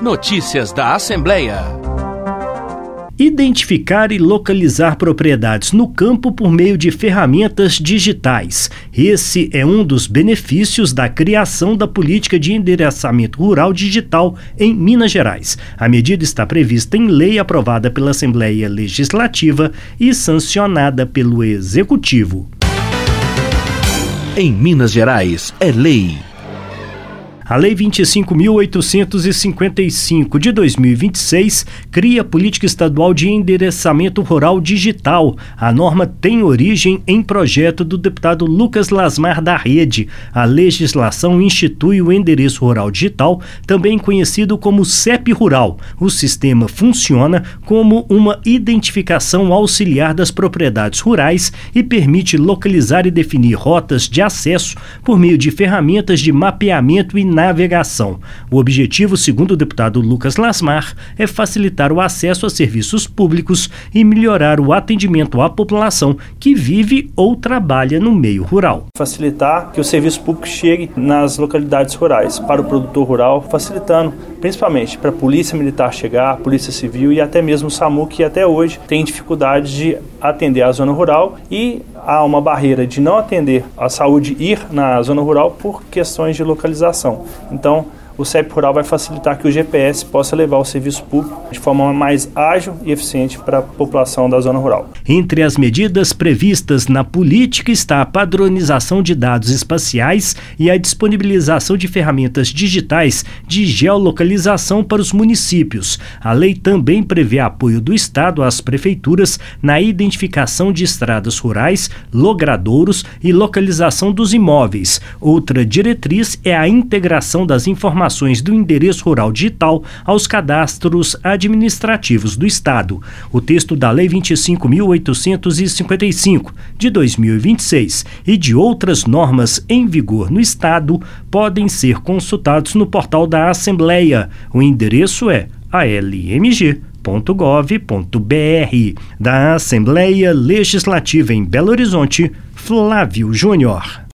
Notícias da Assembleia. Identificar e localizar propriedades no campo por meio de ferramentas digitais. Esse é um dos benefícios da criação da política de endereçamento rural digital em Minas Gerais. A medida está prevista em lei aprovada pela Assembleia Legislativa e sancionada pelo Executivo. Em Minas Gerais, é lei. A Lei 25.855 de 2026 cria a Política Estadual de Endereçamento Rural Digital. A norma tem origem em projeto do deputado Lucas Lasmar da Rede. A legislação institui o Endereço Rural Digital, também conhecido como CEP Rural. O sistema funciona como uma identificação auxiliar das propriedades rurais e permite localizar e definir rotas de acesso por meio de ferramentas de mapeamento e navegação. O objetivo, segundo o deputado Lucas Lasmar, é facilitar o acesso a serviços públicos e melhorar o atendimento à população que vive ou trabalha no meio rural. Facilitar que o serviço público chegue nas localidades rurais, para o produtor rural, facilitando principalmente para a Polícia Militar chegar, a Polícia Civil e até mesmo o SAMU, que até hoje tem dificuldade de atender a zona rural e há uma barreira de não atender a saúde ir na zona rural por questões de localização. Então, o CEP Rural vai facilitar que o GPS possa levar o serviço público de forma mais ágil e eficiente para a população da zona rural. Entre as medidas previstas na política está a padronização de dados espaciais e a disponibilização de ferramentas digitais de geolocalização para os municípios. A lei também prevê apoio do Estado às prefeituras na identificação de estradas rurais, logradouros e localização dos imóveis. Outra diretriz é a integração das informações do endereço rural digital aos cadastros administrativos do Estado. O texto da Lei 25.855 de 2026 e de outras normas em vigor no Estado podem ser consultados no portal da Assembleia. O endereço é almg.gov.br. Da Assembleia Legislativa em Belo Horizonte, Flávio Júnior.